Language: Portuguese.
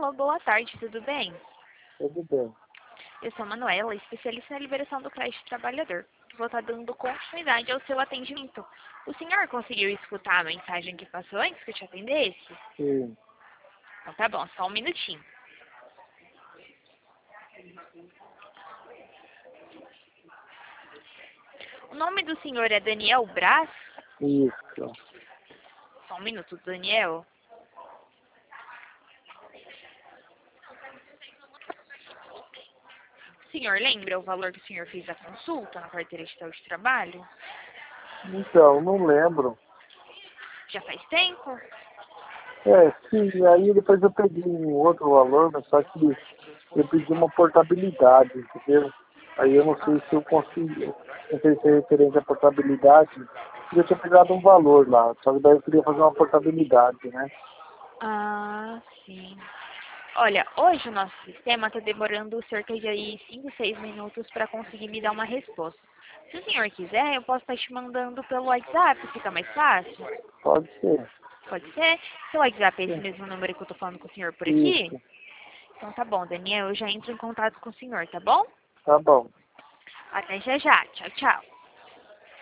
Alô, boa tarde, tudo bem? Tudo bem. Eu sou a Manuela, especialista na liberação do crédito trabalhador. Vou estar dando continuidade ao seu atendimento. O senhor conseguiu escutar a mensagem que passou antes que eu te atendesse? Sim, Então tá bom, só um minutinho. O nome do senhor é Daniel Braz? isso. Só um minuto, Daniel. O senhor lembra o valor que o senhor fez a consulta na carteira de trabalho? Então, não lembro. Já faz tempo? Sim, aí depois eu peguei um outro valor, mas só que eu pedi uma portabilidade, entendeu? Aí eu não sei se eu consegui, não sei se é referente à portabilidade, eu tinha pegado um valor lá, só que daí eu queria fazer uma portabilidade, né? Ah, sim. Olha, hoje o nosso sistema está demorando cerca de aí 5, 6 minutos para conseguir me dar uma resposta. Se o senhor quiser, eu posso estar te mandando pelo WhatsApp, fica mais fácil? Pode ser. Pode ser? Seu WhatsApp é esse Sim. mesmo número que eu tô falando com o senhor por aqui? Isso, Então tá bom, Daniel, eu já entro em contato com o senhor, tá bom? tá bom. Até já já. Tchau, tchau.